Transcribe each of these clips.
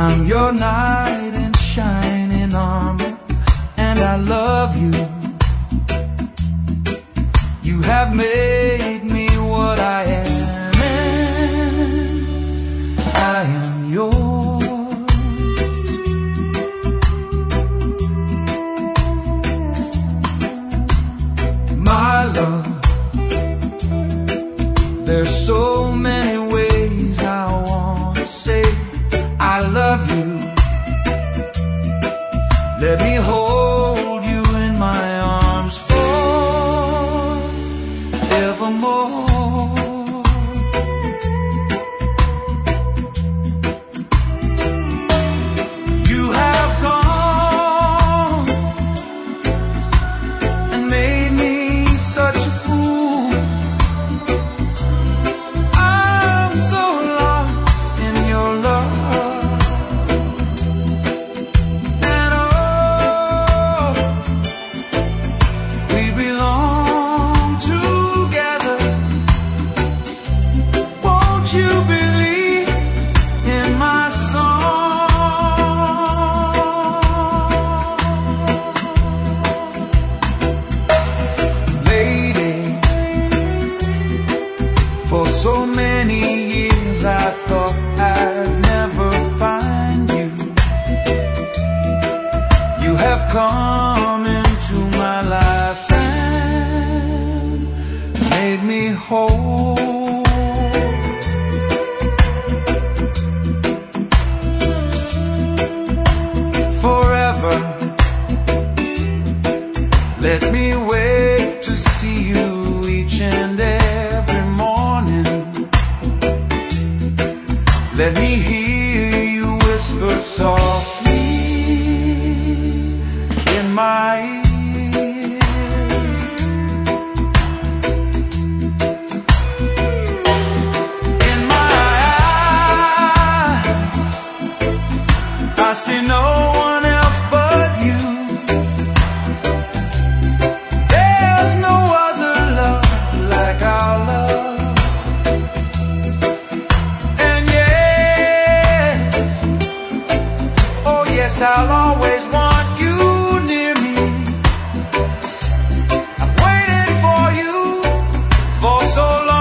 I'm your knight in shining armor, and I love you. You have made me what I am, and I am yours. My love, there's so many ways I want to say I love you. Let me hold you in my arms forevermore. You have gone and made me such a fool. I'm so lost in your love, and oh, we belong together. Won't you believe in my song? Lady, for so many years I thought I'd never find you. You have come into my life and made me whole. Forever, let me wait to see you each and every morning. Let me hear you whisper softly in my ear. In my eyes, I see no one else but you. There's no other love like our love. And yes, oh yes, I'll always want you near me. I've waited for you for so long.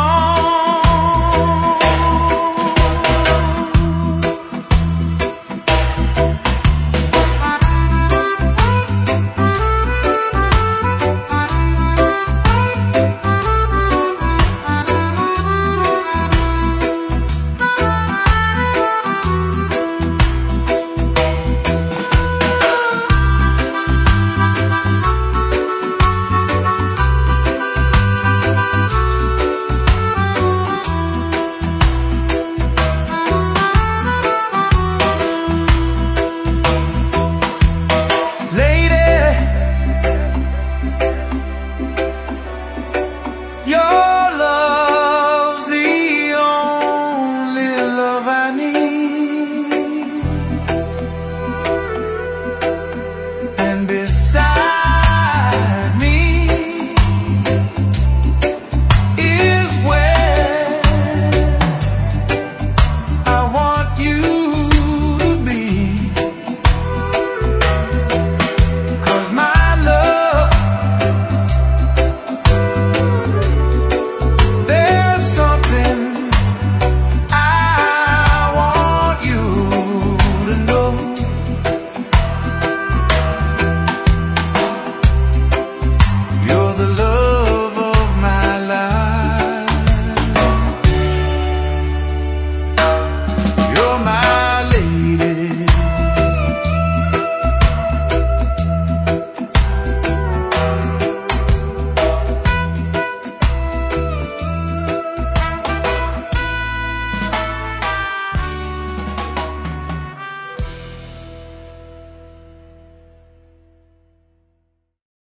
Your love's the only love I need.